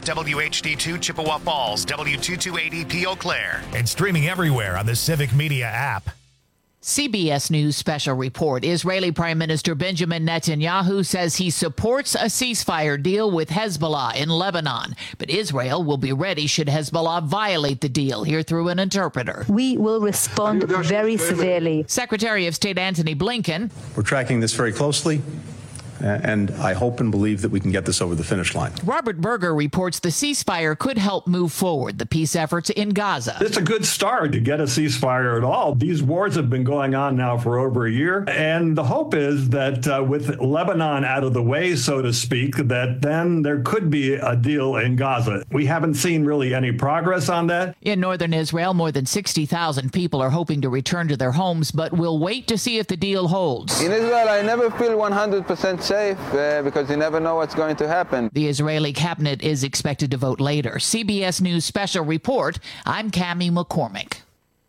WHD2 Chippewa Falls, W228EP Eau Claire. And streaming everywhere on the Civic Media app. CBS News special report. Israeli Prime Minister Benjamin Netanyahu says he supports a ceasefire deal with Hezbollah in Lebanon, but Israel will be ready should Hezbollah violate the deal. Here through an interpreter. We will respond very severely. Secretary of State Antony Blinken. We're tracking this very closely, and I hope and believe that we can get this over the finish line. Robert Berger reports the ceasefire could help move forward the peace efforts in Gaza. It's a good start to get a ceasefire at all. These wars have been going on now for over a year, and the hope is that with Lebanon out of the way, so to speak, that then there could be a deal in Gaza. We haven't seen really any progress on that. In northern Israel, more than 60,000 people are hoping to return to their homes, but will wait to see if the deal holds. In Israel, I never feel 100% safe because you never know what's going to happen. The Israeli cabinet is expected to vote later. CBS News special report. I'm Cammie McCormick.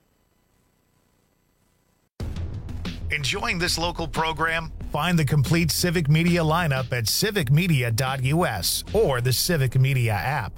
Enjoying this local program? Find the complete Civic Media lineup at civicmedia.us or the Civic Media app.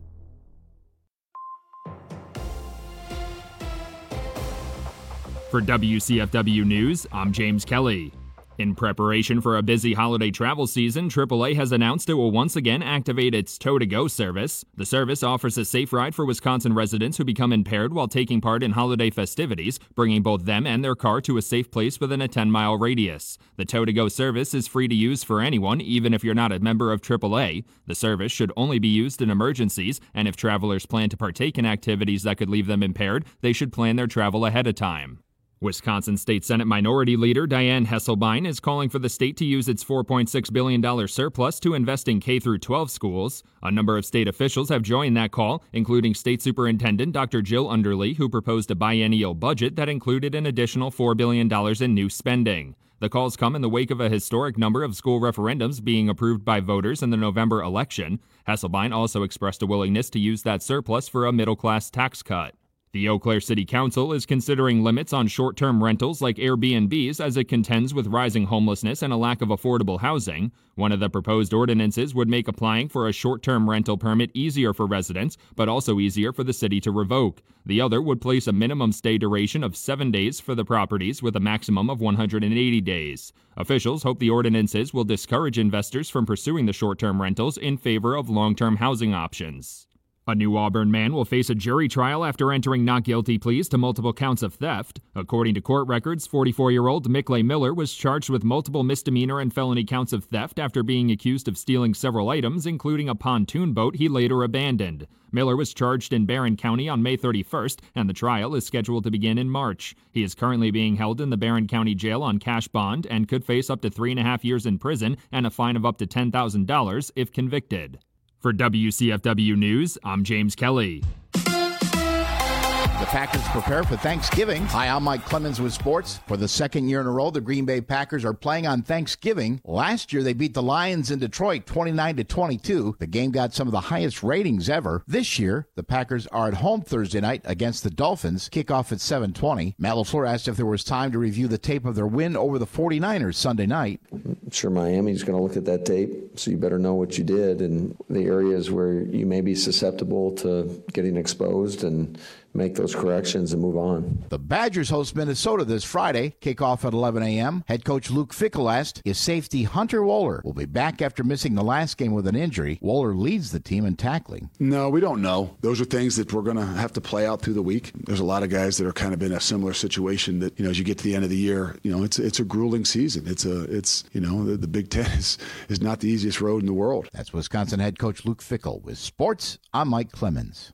For WCFW News, I'm James Kelly. In preparation for a busy holiday travel season, AAA has announced it will once again activate its Tow-to-Go service. The service offers a safe ride for Wisconsin residents who become impaired while taking part in holiday festivities, bringing both them and their car to a safe place within a 10-mile radius. The Tow-to-Go service is free to use for anyone, even if you're not a member of AAA. The service should only be used in emergencies, and if travelers plan to partake in activities that could leave them impaired, they should plan their travel ahead of time. Wisconsin State Senate Minority Leader Dianne Hesselbein is calling for the state to use its $4.6 billion surplus to invest in K-12 schools. A number of state officials have joined that call, including State Superintendent Dr. Jill Underly, who proposed a biennial budget that included an additional $4 billion in new spending. The calls come in the wake of a historic number of school referendums being approved by voters in the November election. Hesselbein also expressed a willingness to use that surplus for a middle-class tax cut. The Eau Claire City Council is considering limits on short-term rentals like Airbnbs as it contends with rising homelessness and a lack of affordable housing. One of the proposed ordinances would make applying for a short-term rental permit easier for residents, but also easier for the city to revoke. The other would place a minimum stay duration of 7 days for the properties with a maximum of 180 days. Officials hope the ordinances will discourage investors from pursuing the short-term rentals in favor of long-term housing options. A New Auburn man will face a jury trial after entering not guilty pleas to multiple counts of theft. According to court records, 44-year-old Mickley Miller was charged with multiple misdemeanor and felony counts of theft after being accused of stealing several items, including a pontoon boat he later abandoned. Miller was charged in Barron County on May 31st, and the trial is scheduled to begin in March. He is currently being held in the Barron County Jail on cash bond and could face up to 3.5 years in prison and a fine of up to $10,000 if convicted. For WCFW News, I'm James Kelly. The Packers prepare for Thanksgiving. Hi, I'm Mike Clemens with sports. For the second year in a row, the Green Bay Packers are playing on Thanksgiving. Last year, they beat the Lions in Detroit 29-22. The game got some of the highest ratings ever. This year, the Packers are at home Thursday night against the Dolphins. Kickoff at 7:20. Matt LaFleur asked if there was time to review the tape of their win over the 49ers Sunday night. I'm sure Miami's going to look at that tape, so you better know what you did and the areas where you may be susceptible to getting exposed and make those corrections and move on. The Badgers host Minnesota this Friday. Kickoff at 11 a.m. Head coach Luke Fickell asked if safety Hunter Wohler will be back after missing the last game with an injury. Wohler leads the team in tackling. No, we don't know. Those are things that we're going to have to play out through the week. There's a lot of guys that are kind of in a similar situation that, as you get to the end of the year, it's a grueling season. The Big Ten is not the easiest road in the world. That's Wisconsin head coach Luke Fickell. With sports, I'm Mike Clemens.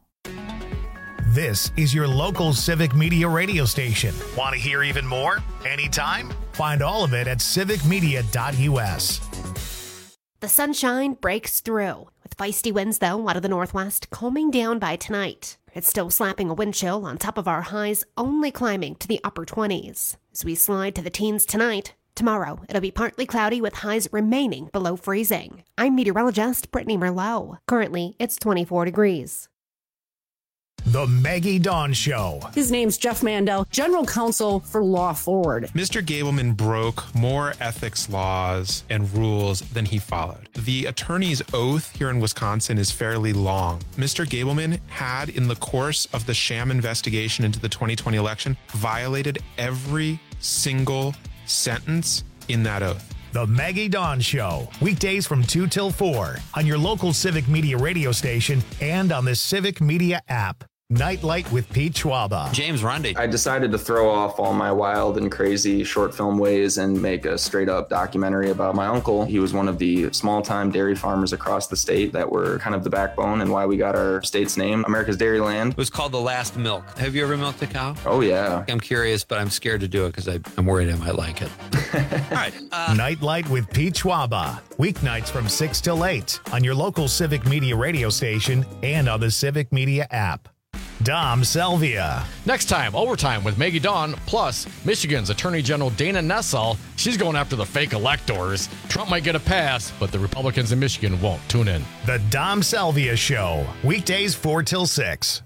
This is your local Civic Media radio station. Want to hear even more? Anytime? Find all of it at civicmedia.us. The sunshine breaks through, with feisty winds, though, out of the northwest, calming down by tonight. It's still slapping a wind chill on top of our highs, only climbing to the upper 20s. As we slide to the teens tonight, tomorrow it'll be partly cloudy with highs remaining below freezing. I'm meteorologist Brittany Merlot. Currently, it's 24 degrees. The Maggie Dawn Show. His name's Jeff Mandel, General Counsel for Law Forward. Mr. Gableman broke more ethics laws and rules than he followed. The attorney's oath here in Wisconsin is fairly long. Mr. Gableman had, in the course of the sham investigation into the 2020 election, violated every single sentence in that oath. The Maggie Dawn Show, weekdays from 2 till 4 on your local Civic Media radio station and on the Civic Media app. Nightlight with Pete Schwaba. James Rundy. I decided to throw off all my wild and crazy short film ways and make a straight up documentary about my uncle. He was one of the small time dairy farmers across the state that were kind of the backbone and why we got our state's name, America's Dairyland. It was called The Last Milk. Have you ever milked a cow? Oh, yeah. I'm curious, but I'm scared to do it because I'm worried I might like it. All right. Nightlight with Pete Schwaba. Weeknights from 6 till 8 on your local Civic Media radio station and on the Civic Media app. Dom Selvia. Next time, Overtime with Maggie Dawn, plus Michigan's Attorney General Dana Nessel. She's going after the fake electors. Trump might get a pass, but the Republicans in Michigan won't. Tune in. The Dom Selvia Show. Weekdays 4 till 6.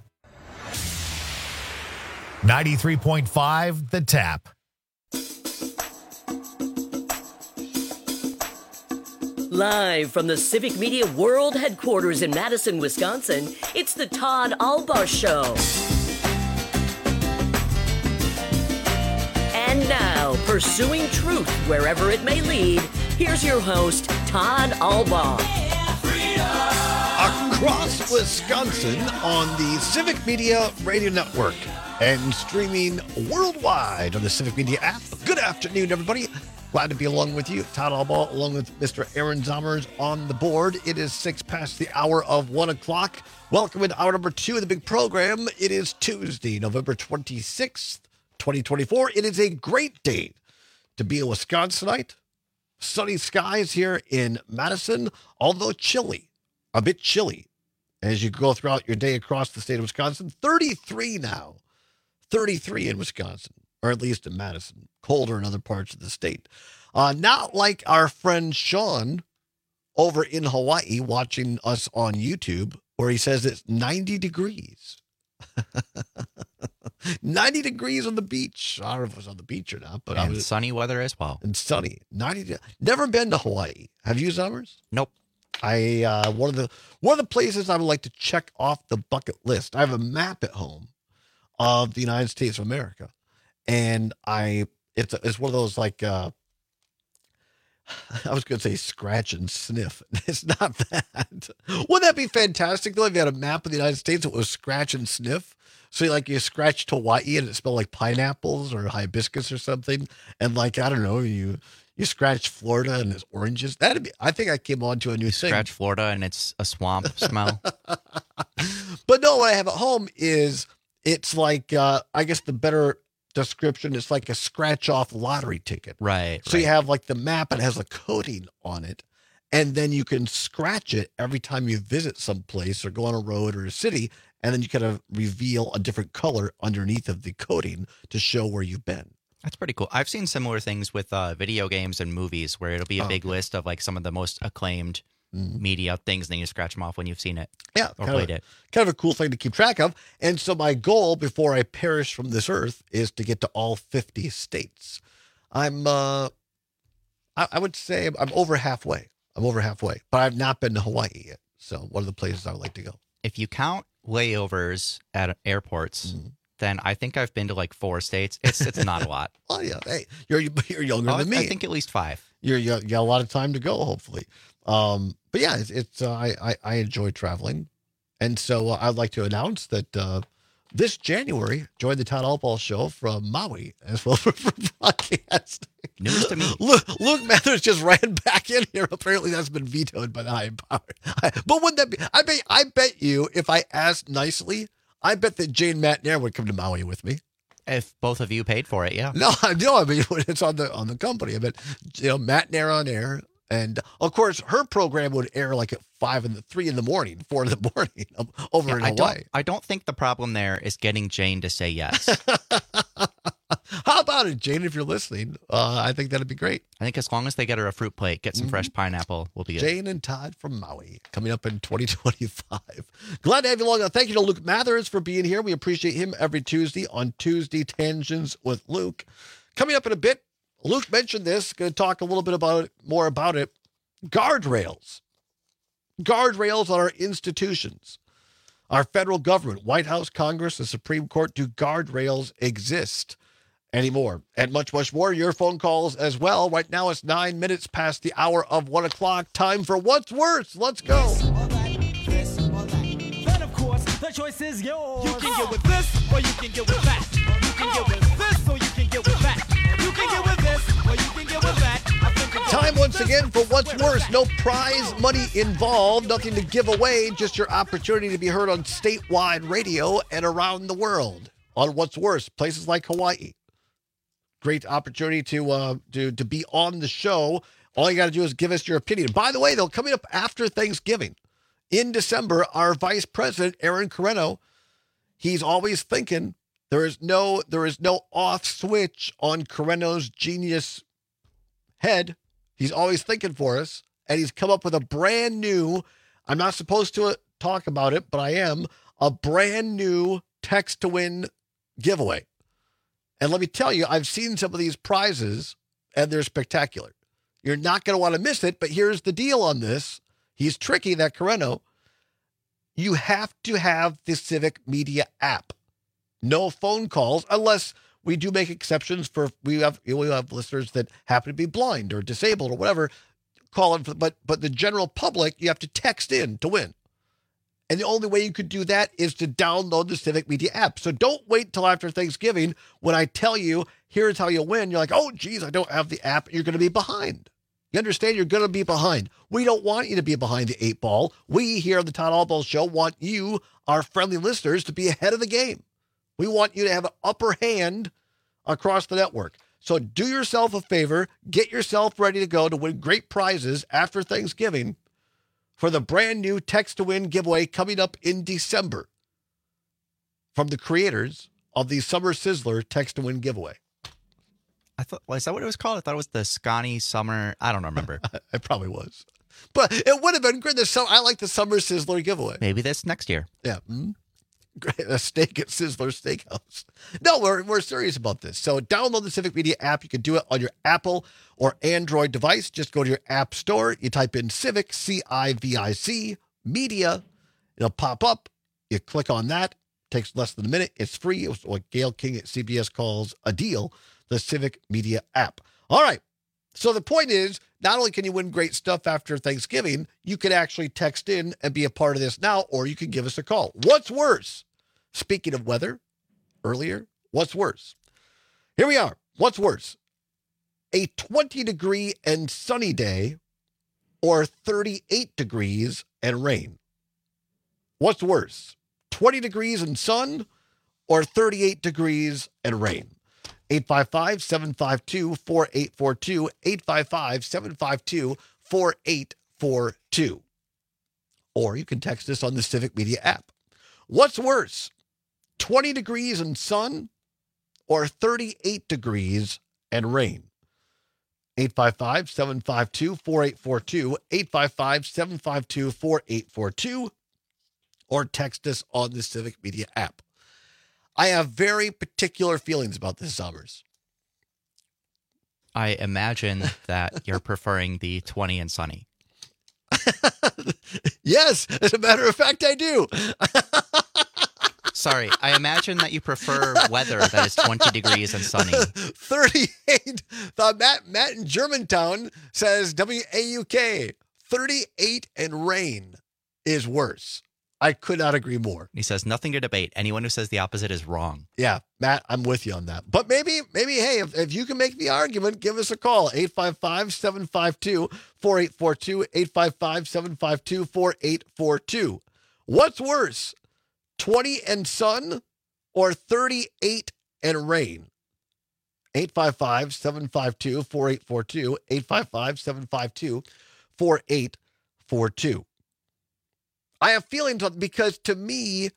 93.5 The Tap. Live from the Civic Media World Headquarters in Madison, Wisconsin, it's the Todd Albaugh Show. And now, pursuing truth wherever it may lead, here's your host, Todd Albaugh. Across Wisconsin on the Civic Media Radio Network and streaming worldwide on the Civic Media app. Good afternoon, everybody. Glad to be along with you. Todd Albaugh, along with Mr. Aaron Zommers on the board. It is 6 past the hour of 1 o'clock. Welcome to hour number 2 of the big program. It is Tuesday, November 26th, 2024. It is a great day to be a Wisconsinite. Sunny skies here in Madison, although chilly, a bit chilly as you go throughout your day across the state of Wisconsin. 33 now, 33 in Wisconsin, or at least in Madison. Colder in other parts of the state. Not like our friend Sean over in Hawaii watching us on YouTube, where he says it's 90 degrees. 90 degrees on the beach. I don't know if it was on the beach or not, but and sunny weather as well. And sunny. 90. Never been to Hawaii. Have you, Summers? Nope. One of the places I would like to check off the bucket list. I have a map at home of the United States of America, and it's one of those like I was going to say scratch and sniff. It's not that. Wouldn't that be fantastic though if you had a map of the United States that was scratch and sniff? So you scratched Hawaii and it smelled like pineapples or hibiscus or something, and like I don't know, you scratch Florida and it's oranges. That'd be. I think I came on to a new thing. Scratch Florida and it's a swamp smell. But no, what I have at home is it's like I guess the better description is like a scratch off lottery ticket. Right. So you have like the map, it has a coating on it, and then you can scratch it every time you visit some place or go on a road or a city, and then you kind of reveal a different color underneath of the coating to show where you've been. That's pretty cool. I've seen similar things with video games and movies where it'll be a big list of like some of the most acclaimed media things, and then you scratch them off when you've seen it. Yeah, or played it. Kind of a cool thing to keep track of. And so my goal before I perish from this earth is to get to all 50 states. I would say I'm over halfway. But I've not been to Hawaii yet. So one of the places I would like to go. If you count layovers at airports, then I think I've been to like 4 states. It's not a lot. Oh yeah, hey, you're younger than me. I think at least 5. You got a lot of time to go, hopefully. But yeah, I enjoy traveling, and so I'd like to announce that this January join the Todd Albaugh Show from Maui as well for broadcasting. News to me. Luke Mathers just ran back in here. Apparently, that's been vetoed by the high power. But wouldn't that be? I bet you if I asked nicely, I bet that Jane Matnair would come to Maui with me. If both of you paid for it, yeah. No, I mean it's on the company. I bet Matnair on air, and of course her program would air like at 4 in the morning over in Hawaii. I don't think the problem there is getting Jane to say yes. How about it, Jane? If you're listening, I think that'd be great. I think as long as they get her a fruit plate, get some fresh pineapple, we'll be good. Jane and Todd from Maui coming up in 2025. Glad to have you along. Thank you to Luke Mathers for being here. We appreciate him every Tuesday on Tuesday Tangents with Luke. Coming up in a bit, Luke mentioned this. Going to talk a little bit more about it. Guardrails. Guardrails on our institutions. Our federal government, White House, Congress, the Supreme Court, do guardrails exist anymore? And much, much more. Your phone calls as well. Right now it's 9 minutes past the hour of 1 o'clock. Time for What's Worse. Let's go. Then, of course, the choice is yours. You can get with this or you can get with that. You can get with this or you can get with that. You can get with this or you can get with that. Time once again for What's Worse. No prize money involved, nothing to give away, just your opportunity to be heard on statewide radio and around the world on What's Worse. Places like Hawaii. Great opportunity to be on the show. All you got to do is give us your opinion. By the way, though, coming up after Thanksgiving, in December, our Vice President, Aaron Carreno, he's always thinking there is no off switch on Carreno's genius head. He's always thinking for us, and he's come up with a brand new, I'm not supposed to talk about it, but I am, a brand new text to win giveaway. And let me tell you, I've seen some of these prizes, and they're spectacular. You're not going to want to miss it, but here's the deal on this. He's tricky, that Carreno. You have to have the Civic Media app. No phone calls, unless we do make exceptions for we have listeners that happen to be blind or disabled or whatever. Call in, but the general public, you have to text in to win. And the only way you could do that is to download the Civic Media app. So don't wait till after Thanksgiving when I tell you, here's how you win. You're like, oh, geez, I don't have the app. You're going to be behind. You understand? You're going to be behind. We don't want you to be behind the 8 ball. We here on the Todd Albaugh Show want you, our friendly listeners, to be ahead of the game. We want you to have an upper hand across the network. So do yourself a favor, get yourself ready to go to win great prizes after Thanksgiving for the brand new Text to Win giveaway coming up in December from the creators of the Summer Sizzler Text to Win giveaway. I thought, is that what it was called? I thought it was the Scotty Summer. I don't remember. It probably was. But it would have been great. I like the Summer Sizzler giveaway. Maybe this next year. Yeah. Great. A steak at Sizzler Steakhouse. No, we're serious about this. So download the Civic Media app. You can do it on your Apple or Android device. Just go to your app store. You type in Civic, C-I-V-I-C, Media. It'll pop up. You click on that. It takes less than a minute. It's free. It's what Gail King at CBS calls a deal, the Civic Media app. All right. So the point is, not only can you win great stuff after Thanksgiving, you can actually text in and be a part of this now, or you can give us a call. What's worse? Speaking of weather earlier, what's worse? Here we are. What's worse? A 20-degree and sunny day or 38 degrees and rain? What's worse? 20 degrees and sun or 38 degrees and rain? 855-752-4842, 855-752-4842. Or you can text us on the Civic Media app. What's worse, 20 degrees and sun or 38 degrees and rain? 855-752-4842, 855-752-4842, or text us on the Civic Media app. I have very particular feelings about this, Summers. I imagine that you're preferring the 20 and sunny. Yes, as a matter of fact, I do. Sorry, I imagine that you prefer weather that is 20 degrees and sunny. 38. Matt in Germantown says WAUK. 38 and rain is worse. I could not agree more. He says, nothing to debate. Anyone who says the opposite is wrong. Yeah, Matt, I'm with you on that. But maybe, hey, if you can make the argument, give us a call. 855-752-4842, 855-752-4842. What's worse, 20 and sun or 38 and rain? 855-752-4842, 855-752-4842. I have feelings because to me,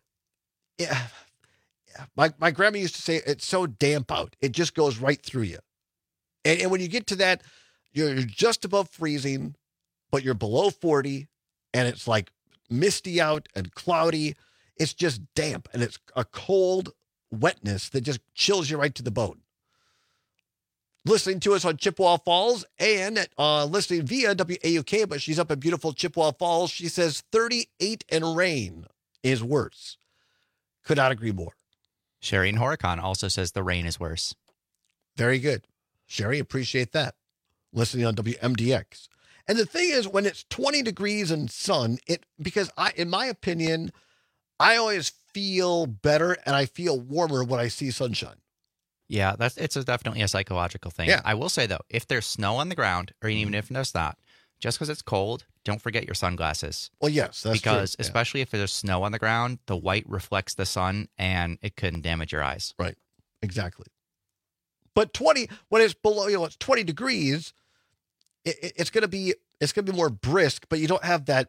my grandma used to say, it's so damp out. It just goes right through you. And when you get to that, you're just above freezing, but you're below 40. And it's like, misty out and cloudy. It's just damp, and it's a cold wetness that just chills you right to the bone. Listening to us on Chippewa Falls and listening via WAUK, but she's up in beautiful Chippewa Falls. She says 38 and rain is worse. Could not agree more. Sherry in Horicon also says the rain is worse. Very good. Sherry, appreciate that. Listening on WMDX. And the thing is, when it's 20 degrees and sun, in my opinion, I always feel better and I feel warmer when I see sunshine. Yeah, it's definitely a psychological thing. Yeah. I will say, though, if there's snow on the ground, or even if there's not, just because it's cold, don't forget your sunglasses. Well, yes, that's true. Because especially if there's snow on the ground, the white reflects the sun, and it can damage your eyes. Right, exactly. But when it's below, it's 20 degrees, it's going to be more brisk, but you don't have that.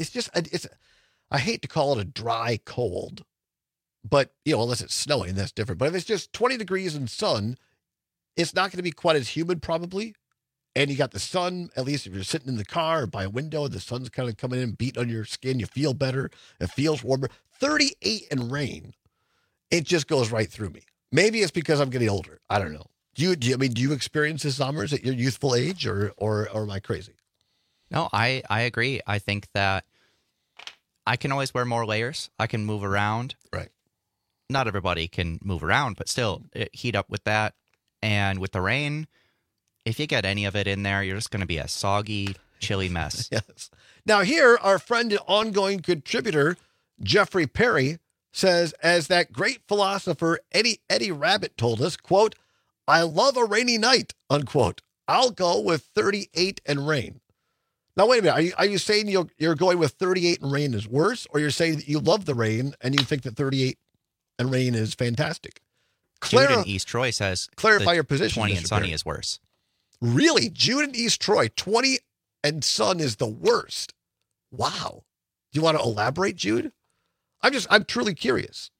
I hate to call it a dry cold. But, unless it's snowing, that's different. But if it's just 20 degrees and sun, it's not going to be quite as humid probably. And you got the sun, at least if you're sitting in the car or by a window, the sun's kind of coming in, beating on your skin. You feel better. It feels warmer. 38 and rain, it just goes right through me. Maybe it's because I'm getting older. I don't know. Do you experience the summers at your youthful age or am I crazy? No, I agree. I think that I can always wear more layers. I can move around. Right. Not everybody can move around, but still heat up with that. And with the rain, if you get any of it in there, you're just going to be a soggy, chilly mess. Yes. Now here, our friend and ongoing contributor, Jeffrey Perry, says, as that great philosopher Eddie Rabbit told us, quote, I love a rainy night, unquote. I'll go with 38 and rain. Now, wait a minute. Are you saying you're going with 38 and rain is worse, or you're saying that you love the rain and you think that 38 and rain is fantastic? Jude in East Troy says clarify your position. 20 Mr. and sunny Perry. is worse. Really? Jude in East Troy, 20 and sun is the worst. Wow. Do you want to elaborate, Jude? I'm truly curious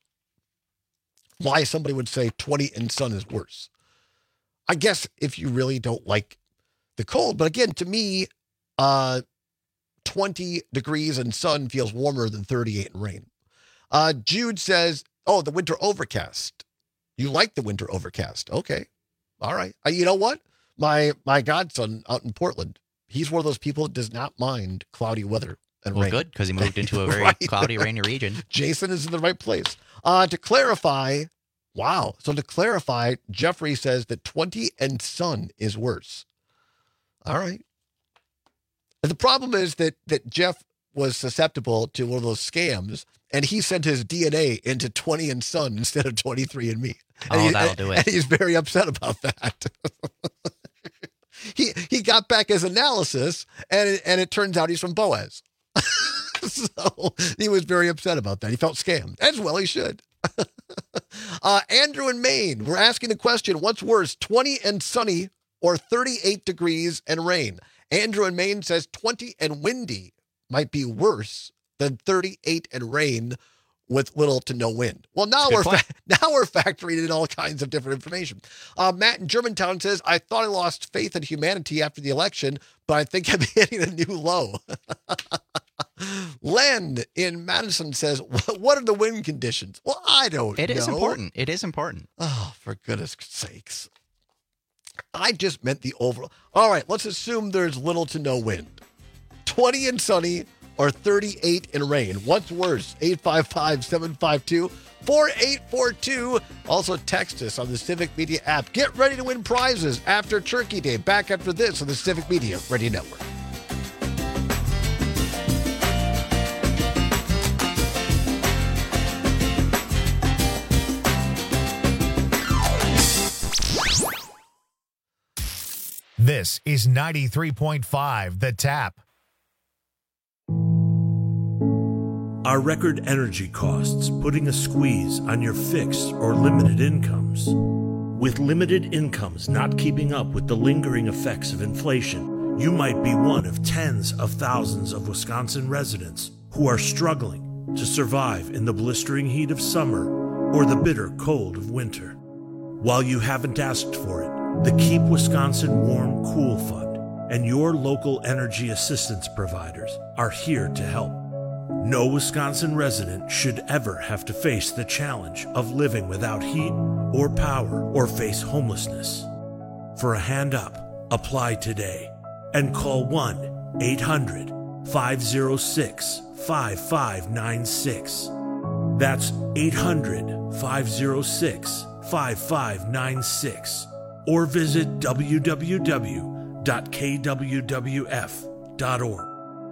why somebody would say 20 and sun is worse. I guess if you really don't like the cold, but again, to me, 20 degrees and sun feels warmer than 38 and rain. Jude says, oh, the winter overcast. You like the winter overcast. Okay. All right. You know what? My godson out in Portland, he's one of those people that does not mind cloudy weather and rain. Good, because he moved into a very cloudy, rainy region. Jason is in the right place. To clarify, Jeffrey says that 20 and sun is worse. All right. And the problem is that Jeff was susceptible to one of those scams, and he sent his DNA into 20 and sun instead of 23andMe. That'll do it. And he's very upset about that. He got back his analysis, and it turns out he's from Boaz. So he was very upset about that. He felt scammed, as well he should. Andrew in Maine, we're asking the question, what's worse, 20 and sunny or 38 degrees and rain? Andrew in Maine says 20 and windy might be worse than 38 and rain with little to no wind. Well, now we're factoring in all kinds of different information. Matt in Germantown says, I thought I lost faith in humanity after the election, but I think I'm hitting a new low. Len in Madison says, what are the wind conditions? Well, I don't know. It is important. It is important. Oh, for goodness sakes. I just meant the overall. All right, let's assume there's little to no wind. 20 and sunny or 38 and rain. What's worse? 855-752-4842. Also text us on the Civic Media app. Get ready to win prizes after Turkey Day. Back after this on the Civic Media Radio Network. This is 93.5 The Tap. Are record energy costs putting a squeeze on your fixed or limited incomes? With limited incomes not keeping up with the lingering effects of inflation, you might be one of tens of thousands of Wisconsin residents who are struggling to survive in the blistering heat of summer or the bitter cold of winter. While you haven't asked for it, the Keep Wisconsin Warm Cool Fund and your local energy assistance providers are here to help. No Wisconsin resident should ever have to face the challenge of living without heat or power or face homelessness. For a hand up, apply today and call 1-800-506-5596. That's 800-506-5596. Or visit www.kwwf.org.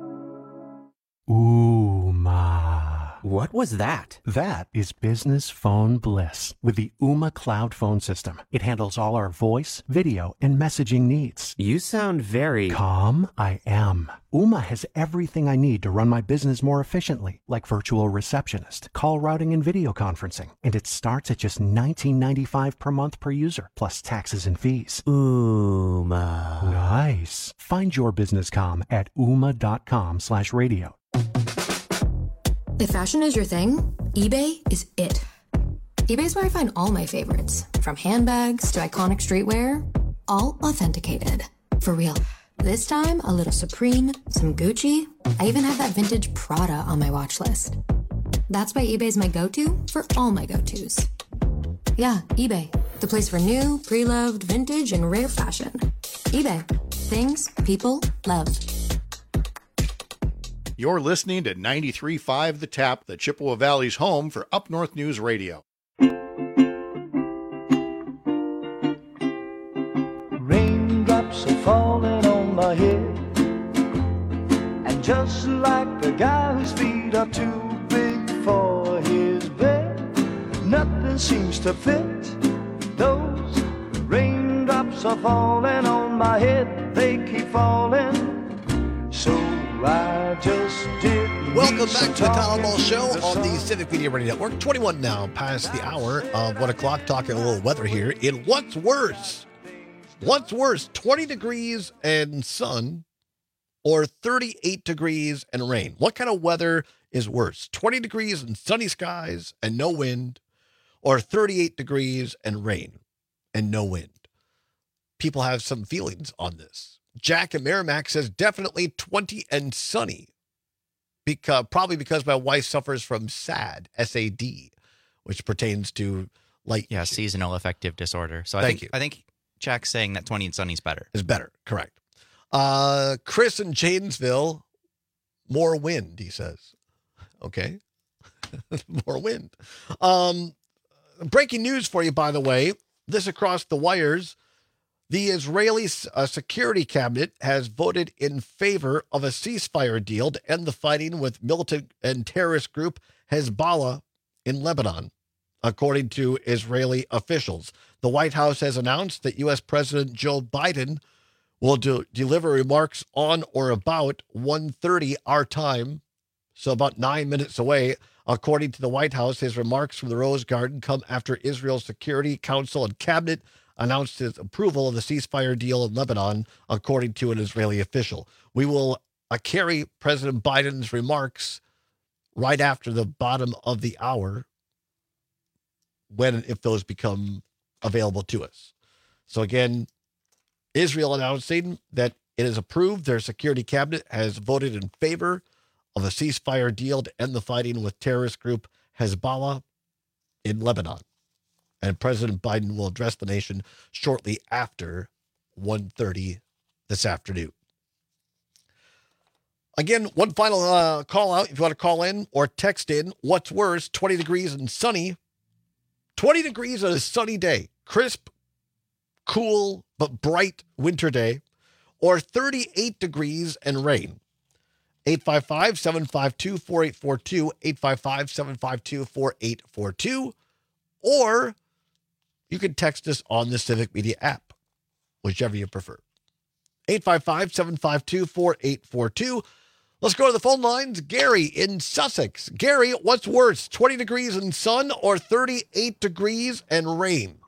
What was that? That is business phone bliss with the Ooma Cloud Phone System. It handles all our voice, video, and messaging needs. You sound very... Calm? I am. Ooma has everything I need to run my business more efficiently, like virtual receptionist, call routing, and video conferencing. And it starts at just $19.95 per month per user, plus taxes and fees. Ooma. Nice. Find your business comm at ooma.com/radio. If fashion is your thing, eBay is it. eBay's where I find all my favorites, from handbags to iconic streetwear, all authenticated. For real. This time, a little Supreme, some Gucci. I even have that vintage Prada on my watch list. That's why eBay's my go-to for all my go-tos. Yeah, eBay. The place for new, pre-loved, vintage, and rare fashion. eBay. Things people love. You're listening to 93.5 The Tap, the Chippewa Valley's home for Up North News Radio. Raindrops are falling on my head, and just like the guy whose feet are too big for his bed, nothing seems to fit. Those raindrops are falling on my head, they keep falling, so I just did. Welcome back to the Town Hall Show on the Civic Media Radio Network. 21 now, past the hour of 1 o'clock, talking a little weather here. In What's Worse? What's worse, 20 degrees and sun or 38 degrees and rain? What kind of weather is worse? 20 degrees and sunny skies and no wind, or 38 degrees and rain and no wind? People have some feelings on this. Jack in Merrimack says definitely 20 and sunny, probably because my wife suffers from SAD, S-A-D, which pertains to seasonal affective disorder. So I think Jack's saying that 20 and sunny is better. Is better, correct. Chris in Janesville, more wind, he says. Okay. More wind. Breaking news for you, by the way. This across the wires. The Israeli Security Cabinet has voted in favor of a ceasefire deal to end the fighting with militant and terrorist group Hezbollah in Lebanon, according to Israeli officials. The White House has announced that U.S. President Joe Biden will deliver remarks on or about 1:30 our time, so about 9 minutes away. According to the White House, his remarks from the Rose Garden come after Israel's Security Council and Cabinet announced its approval of the ceasefire deal in Lebanon, according to an Israeli official. We will carry President Biden's remarks right after the bottom of the hour, when and if those become available to us. So again, Israel announcing that it is approved. Their security cabinet has voted in favor of a ceasefire deal to end the fighting with terrorist group Hezbollah in Lebanon. And President Biden will address the nation shortly after 1:30 this afternoon. Again, one final call out. If you want to call in or text in, what's worse, 20 degrees and sunny. 20 degrees on a sunny day, crisp, cool, but bright winter day, or 38 degrees and rain. 855-752-4842, 855-752-4842, or you can text us on the Civic Media app, whichever you prefer. 855-752-4842. Let's go to the phone lines. Gary in Sussex. Gary, what's worse, 20 degrees and sun or 38 degrees and rain?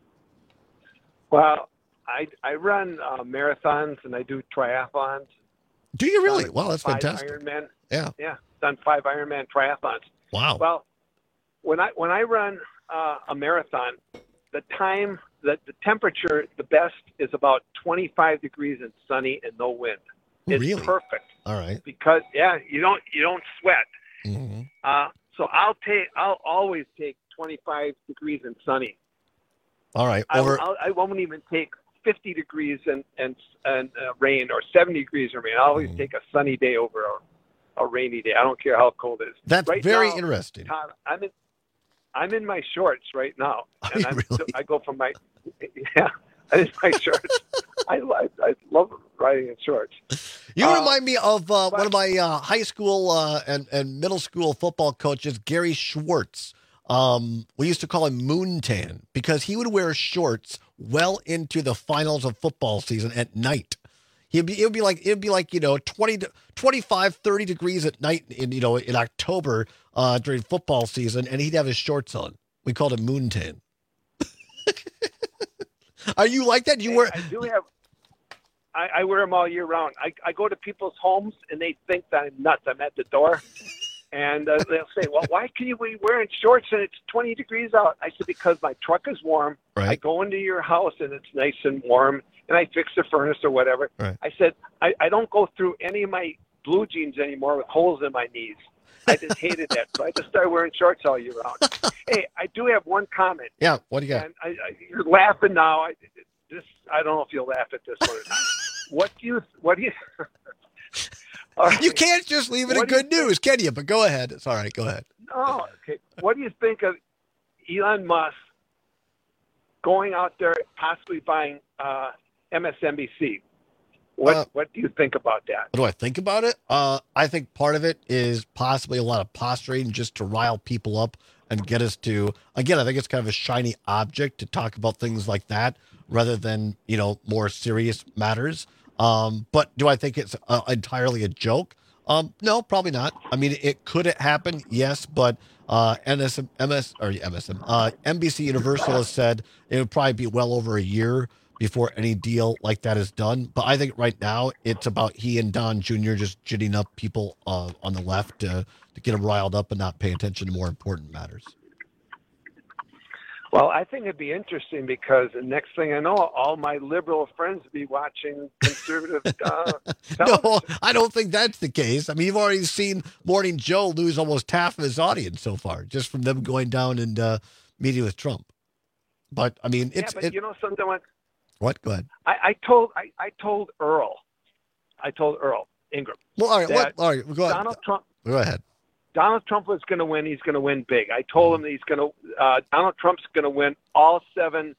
Well, I run marathons and I do triathlons. Do you really? Wow, that's fantastic. Ironman. Yeah. Yeah, done 5 Ironman triathlons. Wow. Well, when I run a marathon, the temperature, the best is about 25 degrees and sunny and no wind. is Really? perfect. All right. Because you don't sweat. Mm-hmm. So I'll always take 25 degrees and sunny. All right. I won't even take 50 degrees and rain, or 70 degrees and rain. I always take a sunny day over a rainy day. I don't care how cold it is. That's right very now, interesting. Todd, I'm in my shorts right now, and I go from my I'm in my shorts. I love riding in shorts. You remind me of one of my high school and middle school football coaches, Gary Schwartz. We used to call him Moontan because he would wear shorts well into the finals of football season at night. It'd be like 20 to 25, 30 degrees at night in October during football season, and he'd have his shorts on. We called him Moontan. Are you like that? I do have. I wear them all year round. I go to people's homes and they think that I'm nuts. I'm at the door, and they'll say, "Well, why can you be wearing shorts and it's 20 degrees out?" I said, "Because my truck is warm. Right. I go into your house and it's nice and warm, and I fix the furnace or whatever." Right. I said, I don't go through any of my blue jeans anymore with holes in my knees. I just hated that, so I just started wearing shorts all year round. Hey, I do have one comment. Yeah, what do you got? And you're laughing now. I don't know if you'll laugh at this one or not. What do you? Right. You can't just leave it in good news, can you? But go ahead. It's all right. Go ahead. No. Okay. What do you think of Elon Musk going out there, possibly buying MSNBC? What do you think about that? What do I think about it? I think part of it is possibly a lot of posturing just to rile people up and get us to, again, I think it's kind of a shiny object to talk about things like that rather than, more serious matters. But do I think it's entirely a joke? No, probably not. I mean, could it happen? Yes, but NBC Universal has said it would probably be well over a year before any deal like that is done. But I think right now it's about he and Don Jr. just ginning up people on the left to get them riled up and not pay attention to more important matters. Well, I think it'd be interesting because the next thing I know, all my liberal friends will be watching conservative No, I don't think that's the case. I mean, you've already seen Morning Joe lose almost half of his audience so far, just from them going down and meeting with Trump. But, I mean, it's... you know something? What? Go ahead. I told Earl Ingram. Well, all right. Go ahead. Donald Trump. Go ahead. Donald Trump was going to win. He's going to win big. I told him that he's going to. Donald Trump's going to win all 7.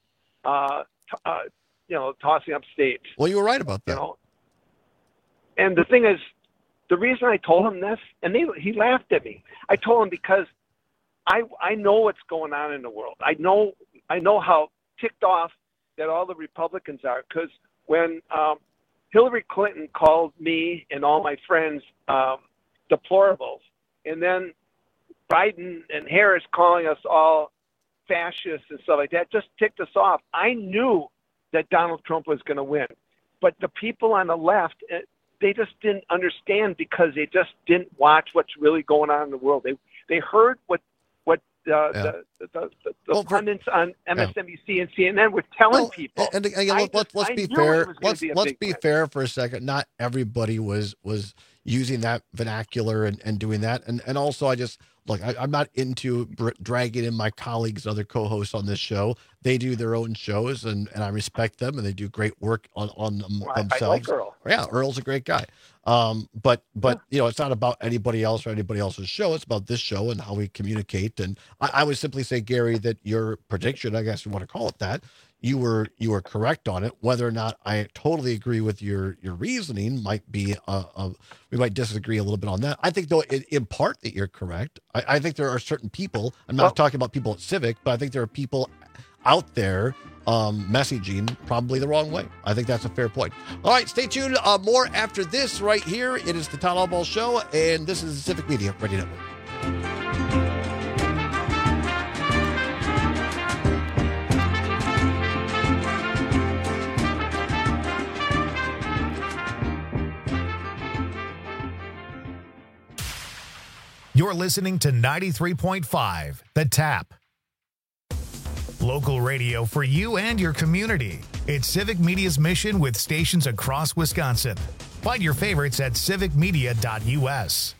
Tossing up states. Well, you were right about that. And the thing is, the reason I told him this, and he laughed at me. I told him because I know what's going on in the world. I know how ticked off that all the Republicans are, because when Hillary Clinton called me and all my friends deplorables, and then Biden and Harris calling us all fascists and stuff like that just ticked us off. I knew that Donald Trump was going to win, but the people on the left, they just didn't understand because they just didn't watch what's really going on in the world. They heard what the pundits on MSNBC and CNN were telling people. And again, let's be fair. Let's be fair for a second. Not everybody was using that vernacular and doing that. And also, I'm not into dragging in my colleagues, other co-hosts on this show. They do their own shows, and I respect them, and they do great work on themselves. I like Earl. Yeah, Earl's a great guy. But it's not about anybody else or anybody else's show. It's about this show and how we communicate. And I would simply say, Gary, that your prediction, I guess you want to call it that, you were correct on it. Whether or not I totally agree with your reasoning might be we might disagree a little bit on that. I think though in part that you're correct. I think there are certain people. I'm not talking about people at Civic, but I think there are people out there messaging probably the wrong way. I think that's a fair point. All right, stay tuned. More after this right here. It is the Todd Albaugh Show, and this is the Civic Media Radio Network. You're listening to 93.5, The Tap. Local radio for you and your community. It's Civic Media's mission with stations across Wisconsin. Find your favorites at civicmedia.us.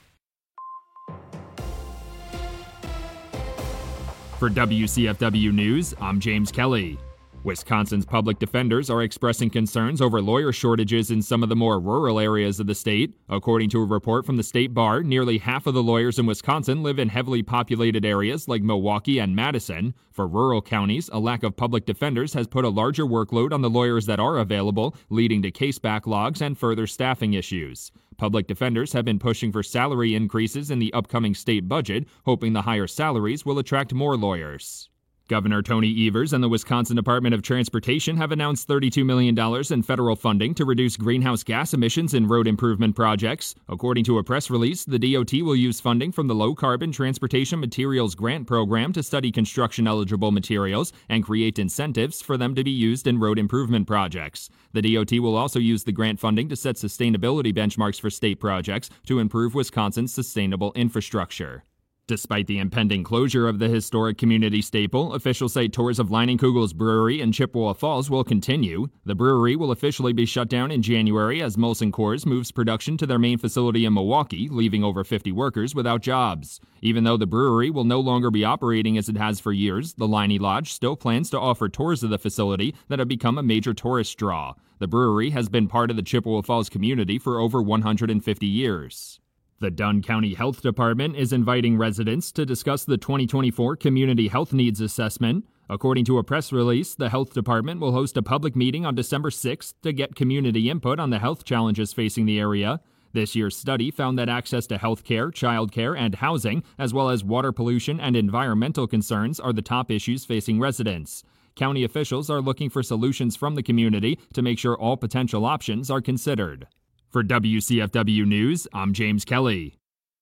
For WCFW News, I'm James Kelly. Wisconsin's public defenders are expressing concerns over lawyer shortages in some of the more rural areas of the state. According to a report from the State Bar, nearly half of the lawyers in Wisconsin live in heavily populated areas like Milwaukee and Madison. For rural counties, a lack of public defenders has put a larger workload on the lawyers that are available, leading to case backlogs and further staffing issues. Public defenders have been pushing for salary increases in the upcoming state budget, hoping the higher salaries will attract more lawyers. Governor Tony Evers and the Wisconsin Department of Transportation have announced $32 million in federal funding to reduce greenhouse gas emissions in road improvement projects. According to a press release, the DOT will use funding from the Low Carbon Transportation Materials Grant Program to study construction-eligible materials and create incentives for them to be used in road improvement projects. The DOT will also use the grant funding to set sustainability benchmarks for state projects to improve Wisconsin's sustainable infrastructure. Despite the impending closure of the historic community staple, officials say tours of Leinenkugel's brewery in Chippewa Falls will continue. The brewery will officially be shut down in January as Molson Coors moves production to their main facility in Milwaukee, leaving over 50 workers without jobs. Even though the brewery will no longer be operating as it has for years, the Leine Lodge still plans to offer tours of the facility that have become a major tourist draw. The brewery has been part of the Chippewa Falls community for over 150 years. The Dunn County Health Department is inviting residents to discuss the 2024 Community Health Needs Assessment. According to a press release, the Health Department will host a public meeting on December 6th to get community input on the health challenges facing the area. This year's study found that access to health care, child care, and housing, as well as water pollution and environmental concerns, are the top issues facing residents. County officials are looking for solutions from the community to make sure all potential options are considered. For WCFW News, I'm James Kelly.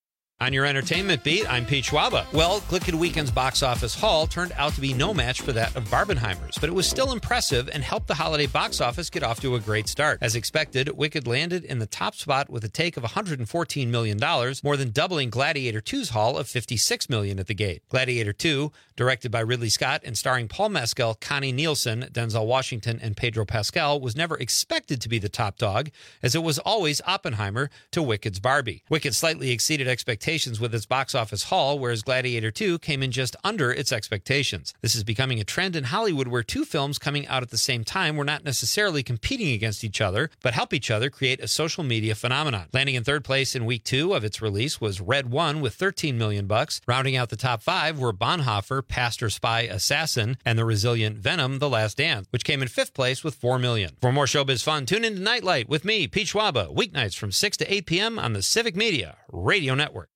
On your entertainment beat, I'm Pete Schwaba. Well, Glicked Weekend's box office haul turned out to be no match for that of Barbenheimer's, but it was still impressive and helped the holiday box office get off to a great start. As expected, Wicked landed in the top spot with a take of $114 million, more than doubling Gladiator 2's haul of $56 million at the gate. Gladiator 2, directed by Ridley Scott and starring Paul Mescal, Connie Nielsen, Denzel Washington, and Pedro Pascal, was never expected to be the top dog, as it was always Oppenheimer to Wicked's Barbie. Wicked slightly exceeded expectations with its box office haul, whereas Gladiator 2 came in just under its expectations. This is becoming a trend in Hollywood where two films coming out at the same time were not necessarily competing against each other, but help each other create a social media phenomenon. Landing in third place in week 2 of its release was Red One with $13 million. Rounding out the top 5 were Bonhoeffer, Pastor, Spy, Assassin, and the resilient Venom, The Last Dance, which came in 5th place with $4 million. For more showbiz fun, tune into Nightlight with me, Pete Schwaba, weeknights from 6 to 8 p.m. on the Civic Media Radio Network.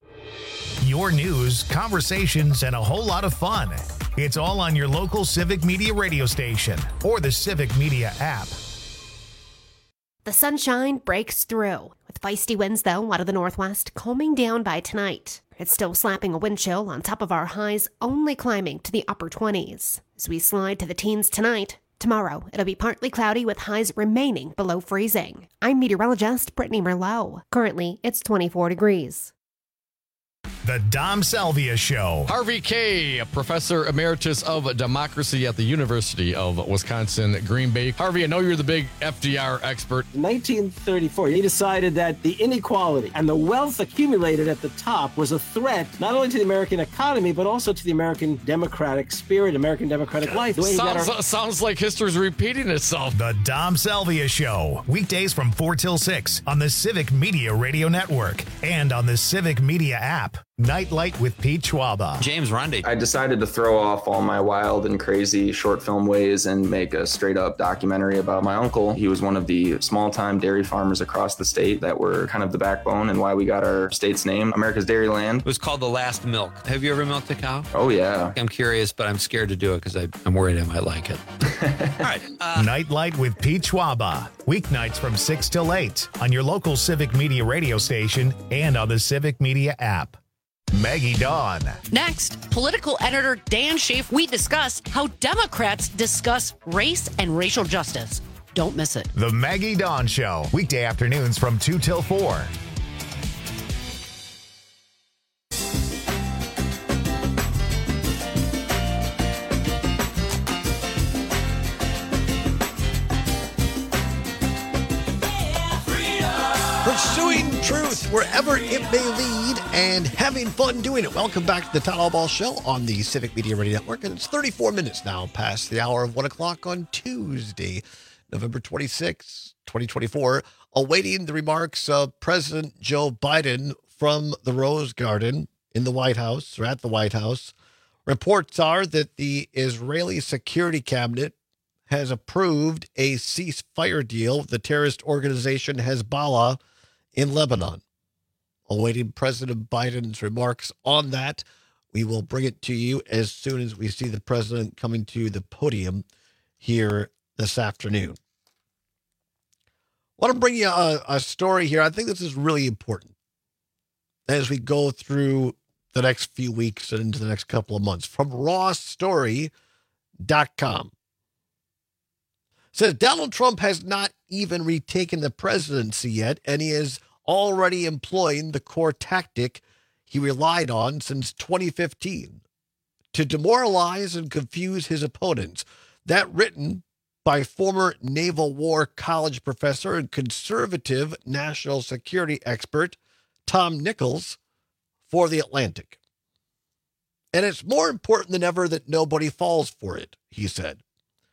Your news, conversations, and a whole lot of fun. It's all on your local Civic Media radio station or the Civic Media app. The sunshine breaks through, with feisty winds, though, out of the northwest, calming down by tonight. It's still slapping a wind chill on top of our highs, only climbing to the upper 20s. As we slide to the teens tonight, tomorrow it'll be partly cloudy with highs remaining below freezing. I'm meteorologist Brittany Merlot. Currently, it's 24 degrees. The Dom Salvia Show. Harvey Kaye, a professor emeritus of democracy at the University of Wisconsin, Green Bay. Harvey, I know you're the big FDR expert. In 1934, he decided that the inequality and the wealth accumulated at the top was a threat not only to the American economy, but also to the American democratic spirit, American democratic life. Sounds like history's repeating itself. The Dom Salvia Show. Weekdays from 4 till 6 on the Civic Media Radio Network and on the Civic Media app. Nightlight with Pete Schwaba. James Rundy. I decided to throw off all my wild and crazy short film ways and make a straight up documentary about my uncle. He was one of the small time dairy farmers across the state that were kind of the backbone and why we got our state's name, America's Dairyland. It was called The Last Milk. Have you ever milked a cow? Oh, yeah. I'm curious, but I'm scared to do it because I'm worried I might like it. All right. Nightlight with Pete Schwaba. Weeknights from 6 till 8 on your local Civic Media radio station and on the Civic Media app. Maggie Dawn. Next, political editor Dan Schaaf, we discuss how Democrats discuss race and racial justice. Don't miss it. The Maggie Dawn Show. Weekday afternoons from 2 till 4. truth wherever it may lead and having fun doing it. Welcome back to the Todd Albaugh Show on the Civic Media Radio Network. And it's 34 minutes now past the hour of 1 o'clock on Tuesday, November 26, 2024. Awaiting the remarks of President Joe Biden from the Rose Garden in the White House, or at the White House. Reports are that the Israeli Security Cabinet has approved a ceasefire deal with the terrorist organization Hezbollah in Lebanon. Awaiting President Biden's remarks on that. We will bring it to you as soon as we see the president coming to the podium here this afternoon. I want to bring you a story here. I think this is really important as we go through the next few weeks and into the next couple of months. From rawstory.com. Says Donald Trump has not even retaken the presidency yet, and he is already employing the core tactic he relied on since 2015 to demoralize and confuse his opponents. That written by former Naval War College professor and conservative national security expert Tom Nichols for The Atlantic. And it's more important than ever that nobody falls for it, he said.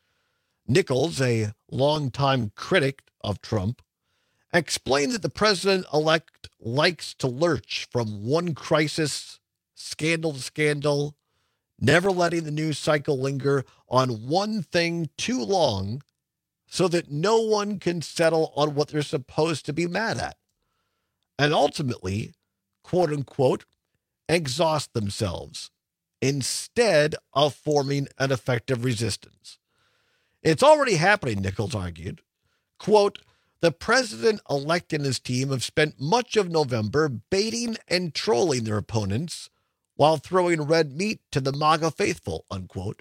Nichols, a longtime critic of Trump, explained that the president-elect likes to lurch from one crisis, scandal to scandal, never letting the news cycle linger on one thing too long so that no one can settle on what they're supposed to be mad at, and ultimately, quote-unquote, exhaust themselves instead of forming an effective resistance. It's already happening, Nichols argued. Quote, the president-elect and his team have spent much of November baiting and trolling their opponents while throwing red meat to the MAGA faithful, unquote.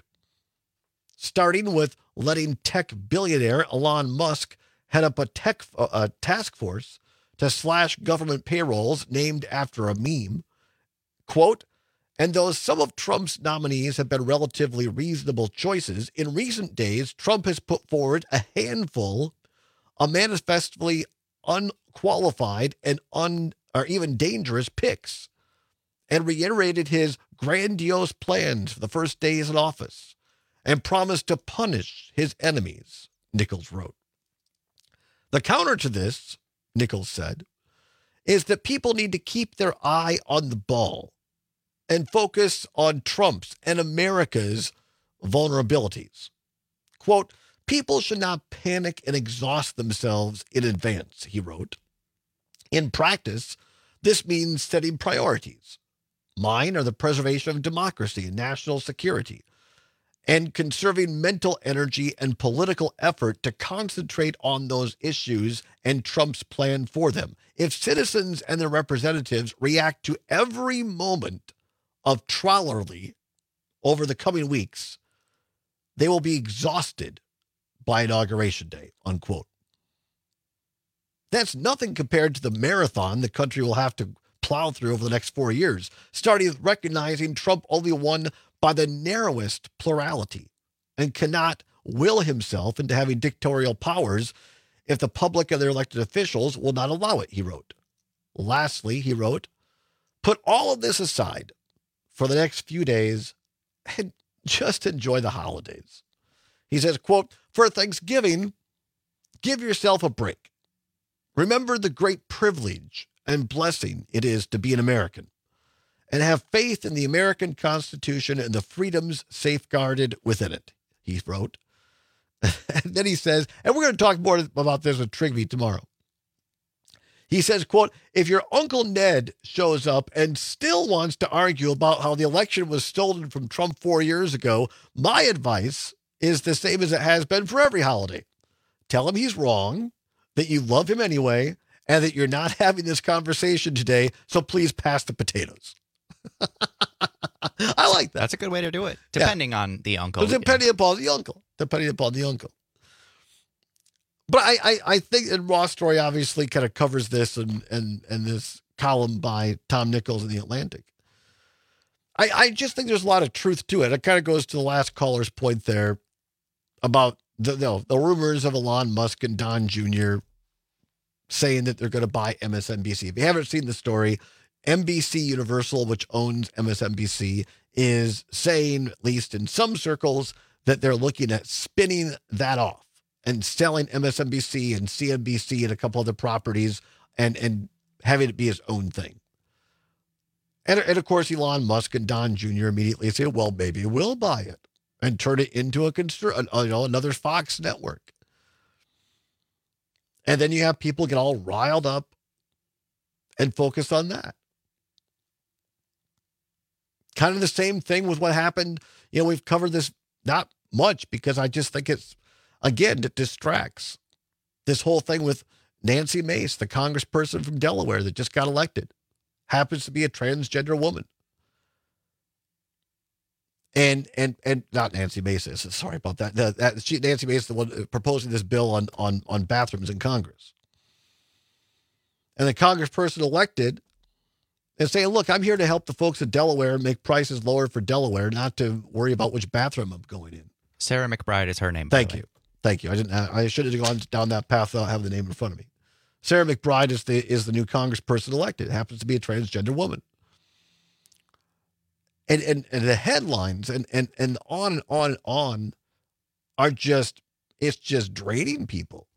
Starting with letting tech billionaire Elon Musk head up a task force to slash government payrolls named after a meme. Quote, and though some of Trump's nominees have been relatively reasonable choices, in recent days, Trump has put forward a handful of manifestly unqualified and or even dangerous picks, and reiterated his grandiose plans for the first days in office, and promised to punish his enemies, Nichols wrote. The counter to this, Nichols said, is that people need to keep their eye on the ball and focus on Trump's and America's vulnerabilities. Quote, people should not panic and exhaust themselves in advance, he wrote. In practice, this means setting priorities. Mine are the preservation of democracy and national security, and conserving mental energy and political effort to concentrate on those issues and Trump's plan for them. If citizens and their representatives react to every moment of trollery over the coming weeks, they will be exhausted by Inauguration Day, unquote. That's nothing compared to the marathon the country will have to plow through over the next 4 years, starting with recognizing Trump only won by the narrowest plurality and cannot will himself into having dictatorial powers if the public and their elected officials will not allow it, he wrote. Lastly, he wrote, put all of this aside for the next few days and just enjoy the holidays. He says, quote, for Thanksgiving, give yourself a break. Remember the great privilege and blessing it is to be an American, and have faith in the American Constitution and the freedoms safeguarded within it, he wrote. And then he says, and we're going to talk more about this with Trigby tomorrow. He says, quote, if your Uncle Ned shows up and still wants to argue about how the election was stolen from Trump 4 years ago, my advice is the same as it has been for every holiday. Tell him he's wrong, that you love him anyway, and that you're not having this conversation today, so please pass the potatoes. I like that. That's a good way to do it, depending on the uncle. Depending upon the uncle. But I think that Raw Story obviously kind of covers this and this column by Tom Nichols in The Atlantic. I just think there's a lot of truth to it. It kind of goes to the last caller's point there about the rumors of Elon Musk and Don Jr. saying that they're going to buy MSNBC. If you haven't seen the story, NBC Universal, which owns MSNBC, is saying, at least in some circles, that they're looking at spinning that off and selling MSNBC and CNBC and a couple other properties and having it be his own thing. And of course, Elon Musk and Don Jr. immediately say, well, maybe we'll buy it and turn it into another Fox network. And then you have people get all riled up and focus on that. Kind of the same thing with what happened. We've covered this not much because I just think it's, again, it distracts. This whole thing with Nancy Mace, the congressperson from Delaware that just got elected, happens to be a transgender woman. And not Nancy Mace, sorry about that. Nancy Mace is the one proposing this bill on bathrooms in Congress. And the congressperson elected and saying, look, I'm here to help the folks in Delaware make prices lower for Delaware, not to worry about which bathroom I'm going in. Sarah McBride is her name. Thank you. I should have gone down that path without having the name in front of me. Sarah McBride is the new congressperson elected. It happens to be a transgender woman. And the headlines and on and on are just draining people.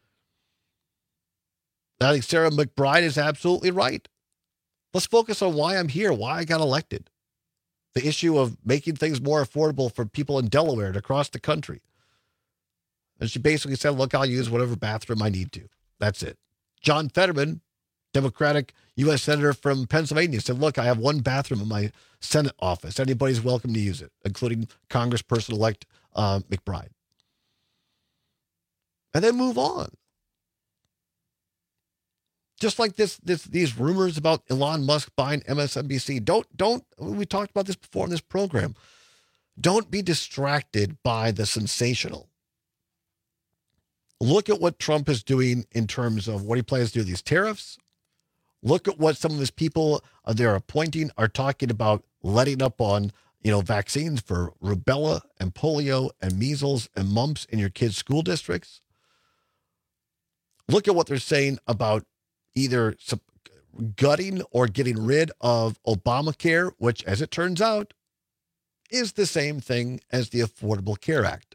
I think Sarah McBride is absolutely right. Let's focus on why I'm here, why I got elected. The issue of making things more affordable for people in Delaware and across the country. And she basically said, look, I'll use whatever bathroom I need to. That's it. John Fetterman, Democratic U.S. Senator from Pennsylvania, said, look, I have one bathroom in my Senate office. Anybody's welcome to use it, including Congressperson-elect McBride. And then move on. Just like these rumors about Elon Musk buying MSNBC. Don't, we talked about this before in this program. Don't be distracted by the sensational. Look at what Trump is doing in terms of what he plans to do with these tariffs. Look at what some of his people they're appointing are talking about letting up on, vaccines for rubella and polio and measles and mumps in your kids' school districts. Look at what they're saying about either gutting or getting rid of Obamacare, which, as it turns out, is the same thing as the Affordable Care Act.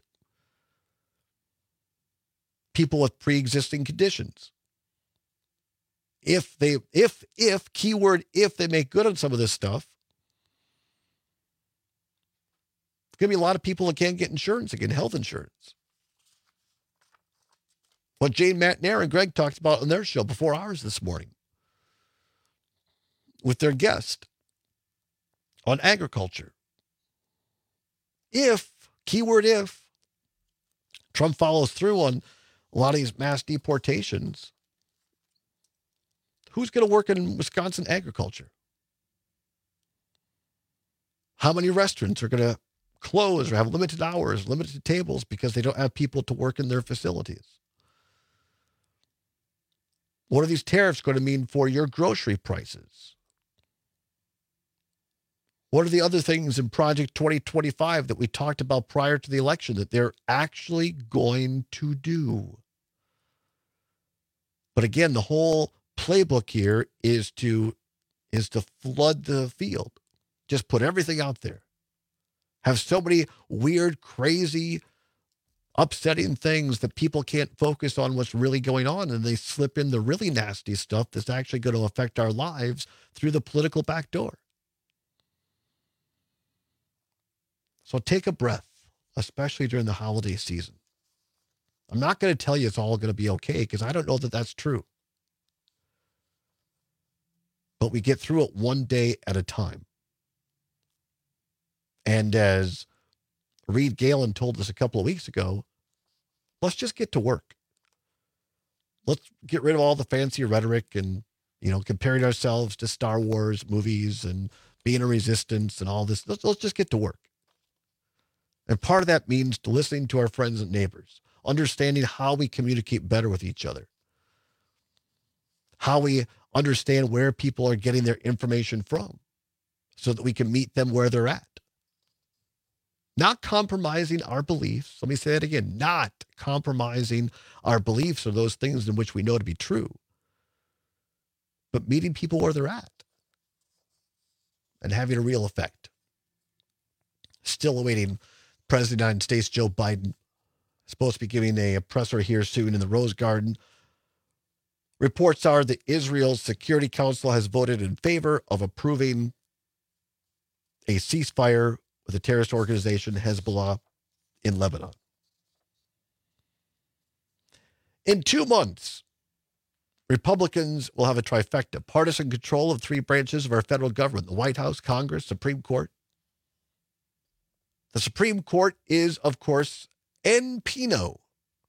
People with pre-existing conditions. If keyword, if they make good on some of this stuff, there's going to be a lot of people that can't get insurance again, health insurance. What Jane McNair and Greg talked about on their show before ours this morning with their guest on agriculture. Keyword if, Trump follows through on a lot of these mass deportations, who's going to work in Wisconsin agriculture? How many restaurants are going to close or have limited hours, limited tables because they don't have people to work in their facilities? What are these tariffs going to mean for your grocery prices? What are the other things in Project 2025 that we talked about prior to the election that they're actually going to do? But again, the whole playbook here is to flood the field. Just put everything out there. Have so many weird, crazy, upsetting things that people can't focus on what's really going on, and they slip in the really nasty stuff that's actually going to affect our lives through the political back door. So take a breath, especially during the holiday season. I'm not going to tell you it's all going to be okay because I don't know that that's true. But we get through it one day at a time. And as Reed Galen told us a couple of weeks ago, let's just get to work. Let's get rid of all the fancy rhetoric and, comparing ourselves to Star Wars movies and being a resistance and all this. Let's just get to work. And part of that means listening to our friends and neighbors, understanding how we communicate better with each other, how we understand where people are getting their information from so that we can meet them where they're at. Not compromising our beliefs. Let me say that again. Not compromising our beliefs or those things in which we know to be true, but meeting people where they're at and having a real effect. Still awaiting President of the United States, Joe Biden, supposed to be giving a presser here soon in the Rose Garden. Reports are that Israel's Security Council has voted in favor of approving a ceasefire with the terrorist organization Hezbollah in Lebanon. In 2 months, Republicans will have a trifecta, partisan control of 3 branches of our federal government, the White House, Congress, Supreme Court. The Supreme Court is, of course, NPINO.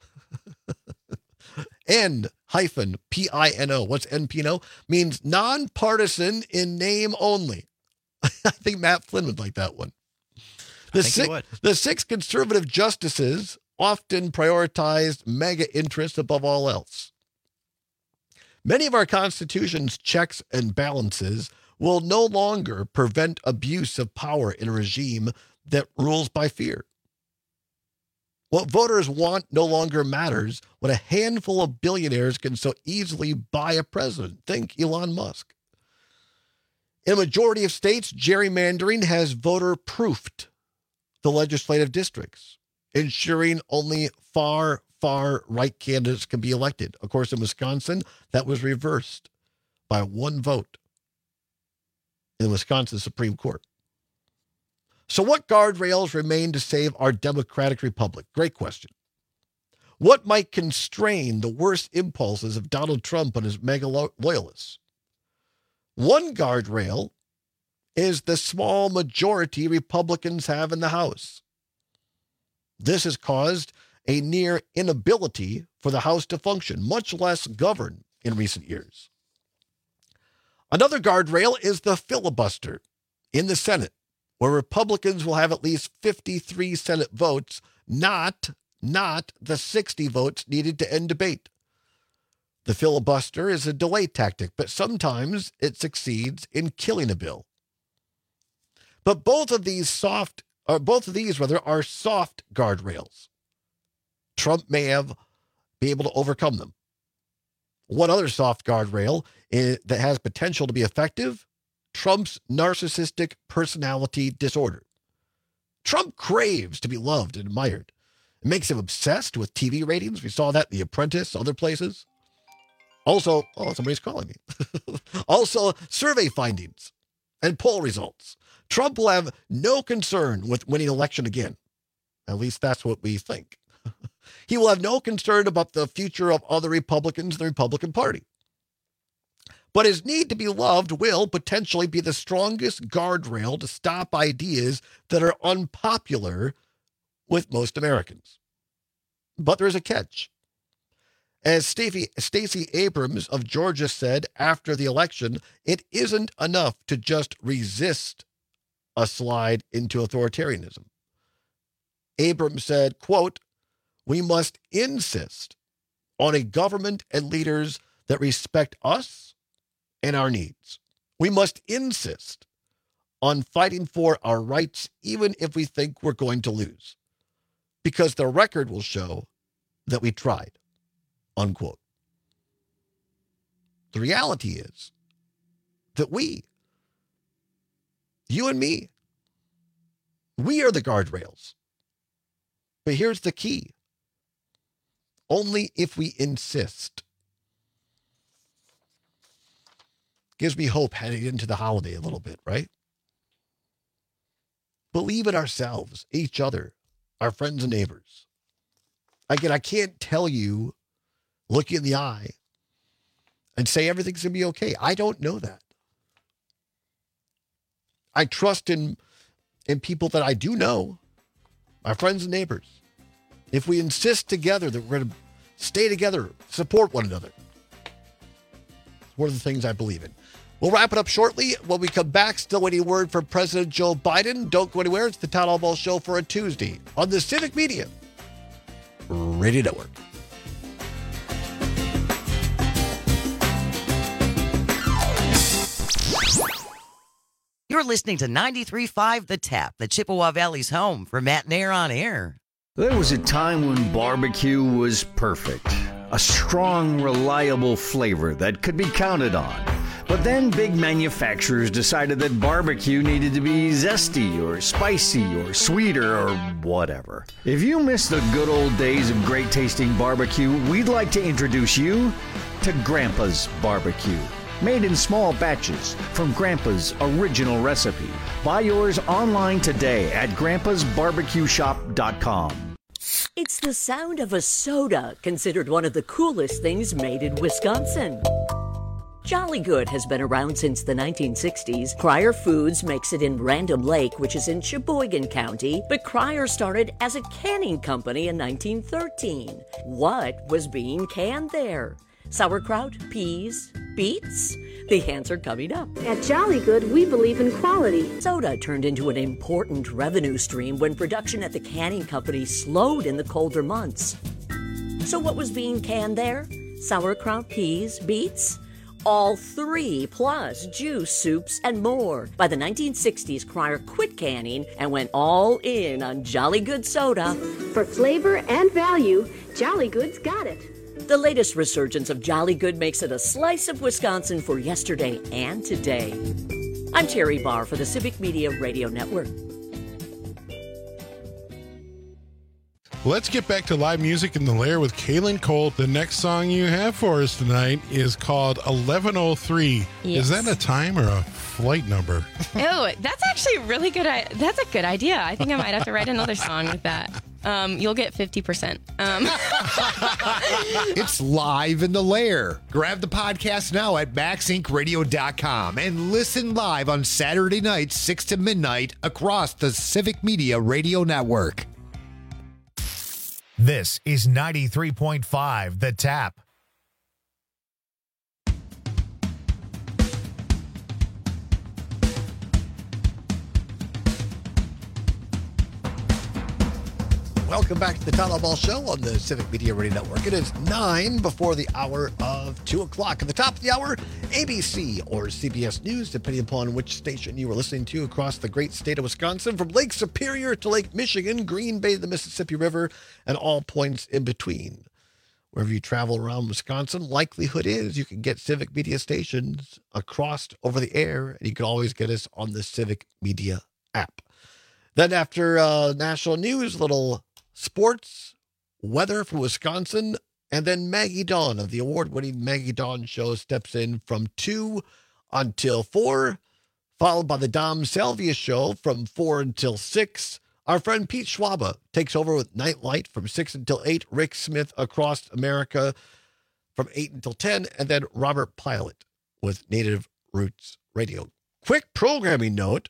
N-P-I-N-O. What's NPINO? Means nonpartisan in name only. I think Matt Flynn would like that one. The 6 conservative justices often prioritized mega interests above all else. Many of our Constitution's checks and balances will no longer prevent abuse of power in a regime that rules by fear. What voters want no longer matters when a handful of billionaires can so easily buy a president. Think Elon Musk. In a majority of states, gerrymandering has voter-proofed the legislative districts, ensuring only far right candidates can be elected. Of course, in Wisconsin, that was reversed by 1 vote in the Wisconsin Supreme Court. So what guardrails remain to save our democratic republic? Great question. What might constrain the worst impulses of Donald Trump and his mega loyalists? One guardrail is the small majority Republicans have in the House. This has caused a near inability for the House to function, much less govern in recent years. Another guardrail is the filibuster in the Senate, where Republicans will have at least 53 Senate votes, not the 60 votes needed to end debate. The filibuster is a delay tactic, but sometimes it succeeds in killing a bill. But both of these are soft guardrails. Trump may be able to overcome them. One other soft guardrail that has potential to be effective: Trump's narcissistic personality disorder. Trump craves to be loved and admired. It makes him obsessed with TV ratings. We saw that in The Apprentice, other places. Also, somebody's calling me. Also, survey findings and poll results. Trump will have no concern with winning election again. At least that's what we think. He will have no concern about the future of other Republicans in the Republican Party. But his need to be loved will potentially be the strongest guardrail to stop ideas that are unpopular with most Americans. But there's a catch. As Stacey Abrams of Georgia said after the election, it isn't enough to just resist a slide into authoritarianism. Abrams said, quote, "We must insist on a government and leaders that respect us and our needs. We must insist on fighting for our rights, even if we think we're going to lose, because the record will show that we tried," unquote. The reality is that you and me, we are the guardrails. But here's the key. Only if we insist. Gives me hope heading into the holiday a little bit, right? Believe in ourselves, each other, our friends and neighbors. Again, I can't tell you, look you in the eye and say everything's going to be okay. I don't know that. I trust in people that I do know, our friends and neighbors. If we insist together that we're going to stay together, support one another. It's one of the things I believe in. We'll wrap it up shortly. When we come back, still waiting word from President Joe Biden. Don't go anywhere. It's the Todd Albaugh Show for a Tuesday on the Civic Media Radio Network. You're listening to 93.5 The Tap, the Chippewa Valley's home for Matt Nair on air. There was a time when barbecue was perfect. A strong, reliable flavor that could be counted on. But then big manufacturers decided that barbecue needed to be zesty or spicy or sweeter or whatever. If you miss the good old days of great tasting barbecue, we'd like to introduce you to Grandpa's Barbecue. Made in small batches from Grandpa's original recipe. Buy yours online today at grandpasbarbecueshop.com. It's the sound of a soda, considered one of the coolest things made in Wisconsin. Jolly Good has been around since the 1960s. Cryer Foods makes it in Random Lake, which is in Sheboygan County, but Cryer started as a canning company in 1913. What was being canned there? Sauerkraut, peas, beets? The answer coming up. At Jolly Good, we believe in quality. Soda turned into an important revenue stream when production at the canning company slowed in the colder months. So what was being canned there? Sauerkraut, peas, beets? All three, plus juice, soups, and more. By the 1960s, Cryer quit canning and went all in on Jolly Good soda. For flavor and value, Jolly Good's got it. The latest resurgence of Jolly Good makes it a slice of Wisconsin for yesterday and today. I'm Terry Barr for the Civic Media Radio Network. Let's get back to live music in the Lair with Kaylin Cole. The next song you have for us tonight is called 1103. Yes. Is that a time or a flight number? Oh, that's actually really good. That's a good idea. I think I might have to write another song with that. You'll get 50%. It's live in the Lair. Grab the podcast now at MaxIncRadio.com and listen live on Saturday nights, 6 to midnight, across the Civic Media Radio Network. This is 93.5 The Tap. Welcome back to the Town Hall Ball Show on the Civic Media Radio Network. It is 9 before the hour of 2 o'clock. At the top of the hour, ABC or CBS News, depending upon which station you are listening to across the great state of Wisconsin, from Lake Superior to Lake Michigan, Green Bay to the Mississippi River, and all points in between. Wherever you travel around Wisconsin, likelihood is you can get Civic Media stations across over the air, and you can always get us on the Civic Media app. Then after national news, little sports, weather from Wisconsin, and then Maggie Dawn of the award-winning Maggie Dawn Show steps in from 2 until 4, followed by the Dom Salvia Show from 4 until 6. Our friend Pete Schwaba takes over with Nightlight from 6 until 8. Rick Smith Across America from 8 until 10. And then Robert Pilot with Native Roots Radio. Quick programming note.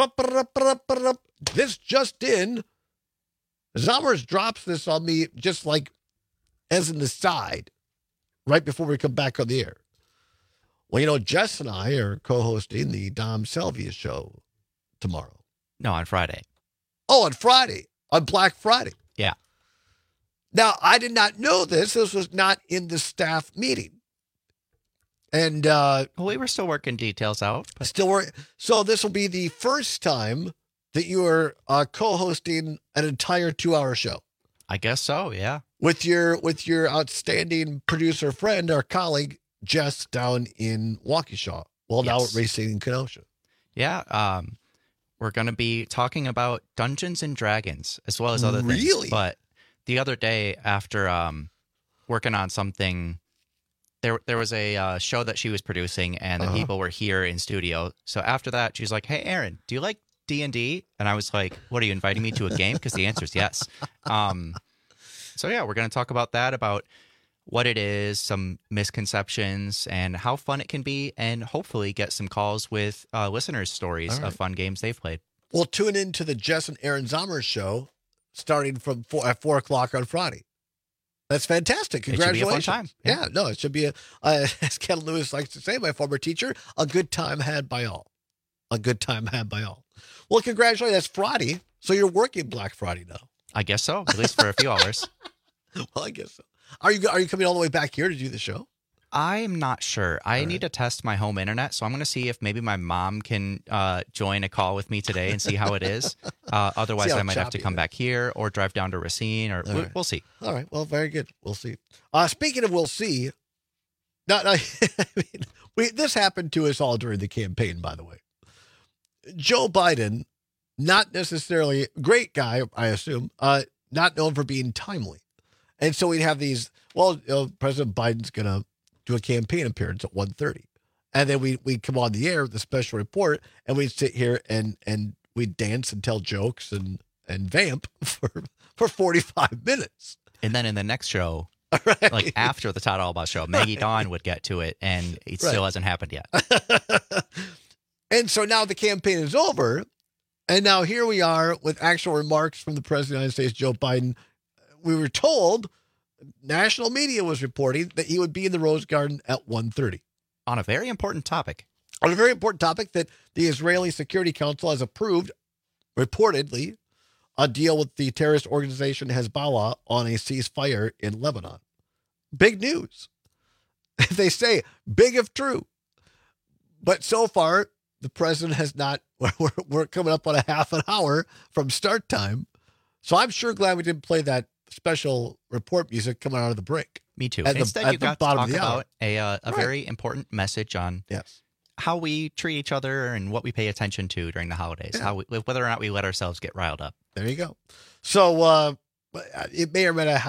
This just in. Zommers drops this on me just like as an aside right before we come back on the air. Well, you know, Jess and I are co-hosting the Dom Salvia Show tomorrow. No, on Friday. Oh, on Friday. On Black Friday. Yeah. Now, I did not know this. This was not in the staff meeting. And well, we were still working details out. But... So this will be the first time that you are co-hosting an entire 2-hour show. I guess so, yeah. With your outstanding producer friend, our colleague, Jess, down in Waukesha. Well, now at Racing in Kenosha. Yeah, we're going to be talking about Dungeons and Dragons as well as other things. Really? But the other day after working on something, there was a show that she was producing and the people were here in studio. So after that, she's like, hey, Aaron, do you like D&D? And I was like, what, are you inviting me to a game? Because the answer is yes. So yeah, we're going to talk about that, about what it is, some misconceptions, and how fun it can be, and hopefully get some calls with listeners' stories of fun games they've played. Well, tune in to the Jess and Aaron Zommers show starting from 4 o'clock on Friday. That's fantastic. Congratulations. It should be a fun time. Yeah, no, it should be, as Ken Lewis likes to say, my former teacher, a good time had by all. A good time had by all. Well, congratulations. That's Friday. So you're working Black Friday now. I guess so, at least for a few hours. Well, I guess so. Are you coming all the way back here to do the show? I'm not sure. I need to test my home internet, so I'm going to see if maybe my mom can join a call with me today and see how it is. Otherwise, I might have to come back here or drive down to Racine, or we'll see. All right. Well, very good. We'll see. Speaking of we'll see, I mean, This happened to us all during the campaign, by the way. Joe Biden, not necessarily great guy, I assume, not known for being timely. And so we'd have these, President Biden's going to do a campaign appearance at 1:30. And then we'd come on the air with the special report, and we'd sit here and we'd dance and tell jokes and vamp for 45 minutes. And then in the next show, like after the Todd Albaugh show, Maggie Dawn would get to it, and it still hasn't happened yet. And so now the campaign is over, and now here we are with actual remarks from the President of the United States, Joe Biden. We were told, national media was reporting that he would be in the Rose Garden at 1:30. On a very important topic. On a very important topic that the Israeli Security Council has approved, reportedly, a deal with the terrorist organization Hezbollah on a ceasefire in Lebanon. Big news. They say, big if true. But so far, the president has not, we're coming up on a half an hour from start time. So I'm sure glad we didn't play that special report music coming out of the break. Me too. Instead, you got to talk about a very important message on how we treat each other and what we pay attention to during the holidays, whether or not we let ourselves get riled up. There you go. So it may or may not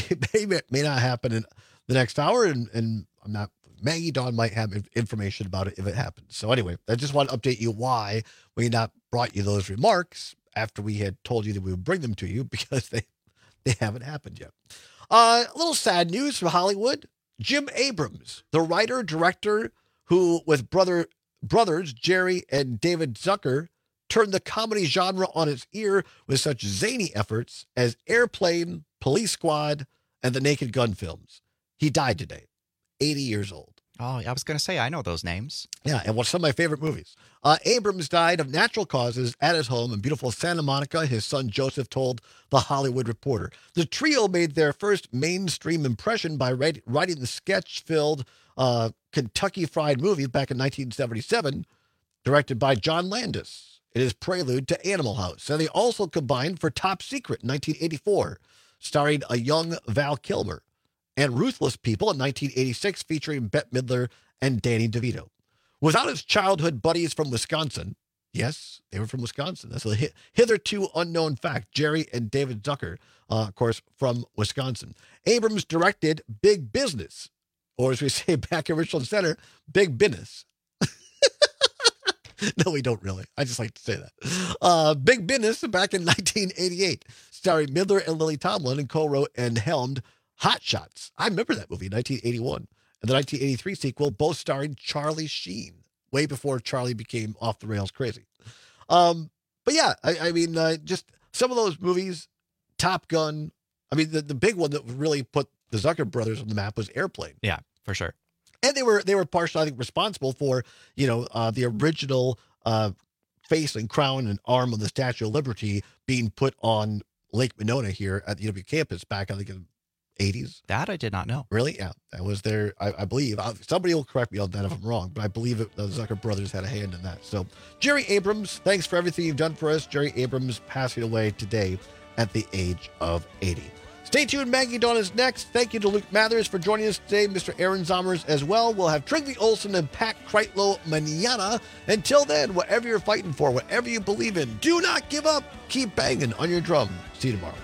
happen in the next hour, and I'm not. Maggie Dawn might have information about it if it happens. So anyway, I just want to update you why we not brought you those remarks after we had told you that we would bring them to you, because they haven't happened yet. A little sad news from Hollywood. Jim Abrams, the writer, director, who with brothers Jerry and David Zucker turned the comedy genre on its ear with such zany efforts as Airplane, Police Squad, and the Naked Gun films. He died today, 80 years old. Oh, I was going to say, I know those names. Yeah, and some of my favorite movies. Abrams died of natural causes at his home in beautiful Santa Monica, his son Joseph told The Hollywood Reporter. The trio made their first mainstream impression by writing the sketch-filled Kentucky Fried Movie back in 1977, directed by John Landis. It is prelude to Animal House. And they also combined for Top Secret in 1984, starring a young Val Kilmer, and Ruthless People in 1986, featuring Bette Midler and Danny DeVito. Without his childhood buddies from Wisconsin, yes, they were from Wisconsin. That's a hitherto unknown fact. Jerry and David Zucker, of course, from Wisconsin. Abrams directed Big Business, or as we say back in Richland Center, Big Business. No, we don't really. I just like to say that. Big Business back in 1988, starring Midler and Lily Tomlin, and co-wrote and helmed Hot Shots. I remember that movie in 1981. And the 1983 sequel, both starring Charlie Sheen, way before Charlie became off the rails crazy. But yeah, I mean, just some of those movies, Top Gun. I mean, the big one that really put the Zucker brothers on the map was Airplane. Yeah, for sure. And they were partially, I think, responsible for, the original face and crown and arm of the Statue of Liberty being put on Lake Monona here at the UW campus back, I think, in 80s. That I did not know. Really? Yeah. That was there, I believe. Somebody will correct me on that if I'm wrong, but I believe the Zucker brothers had a hand in that. So, Jerry Abrams, thanks for everything you've done for us. Jerry Abrams passing away today at the age of 80. Stay tuned. Maggie Dawn is next. Thank you to Luke Mathers for joining us today. Mr. Aaron Zommers as well. We'll have Trigby Olson and Pat Kreitlow mañana. Until then, whatever you're fighting for, whatever you believe in, do not give up. Keep banging on your drum. See you tomorrow.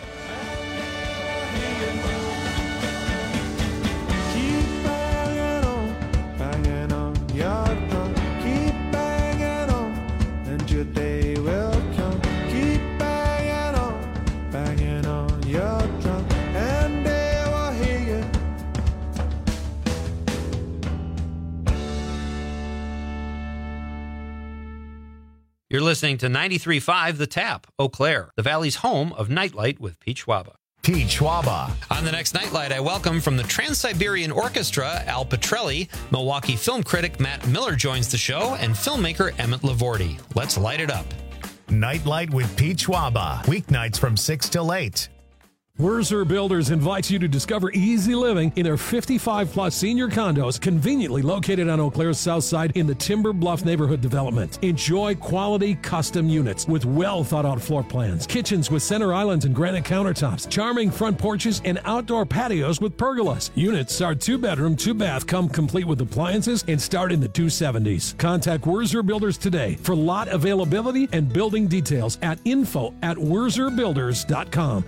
You're listening to 93.5 The Tap, Eau Claire, the Valley's home of Nightlight with Pete Schwaba. Pete Schwaba. On the next Nightlight, I welcome from the Trans-Siberian Orchestra, Al Petrelli. Milwaukee film critic Matt Miller joins the show, and filmmaker Emmett Lavorti. Let's light it up. Nightlight with Pete Schwaba. Weeknights from 6 till 8. Wurzer Builders invites you to discover easy living in their 55-plus senior condos conveniently located on Eau Claire's south side in the Timber Bluff neighborhood development. Enjoy quality custom units with well-thought-out floor plans, kitchens with center islands and granite countertops, charming front porches, and outdoor patios with pergolas. Units are 2-bedroom, 2-bath, come complete with appliances and start in the 270s. Contact Wurzer Builders today for lot availability and building details at info@wurzerbuilders.com.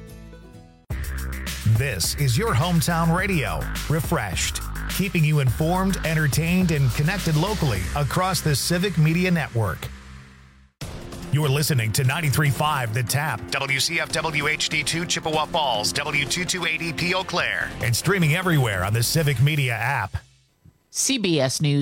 This is your hometown radio, Refreshed, keeping you informed, entertained, and connected locally across the Civic Media Network. You're listening to 93.5 The Tap, WCFW HD2 Chippewa Falls, W228EP Eau Claire, and streaming everywhere on the Civic Media app. CBS News.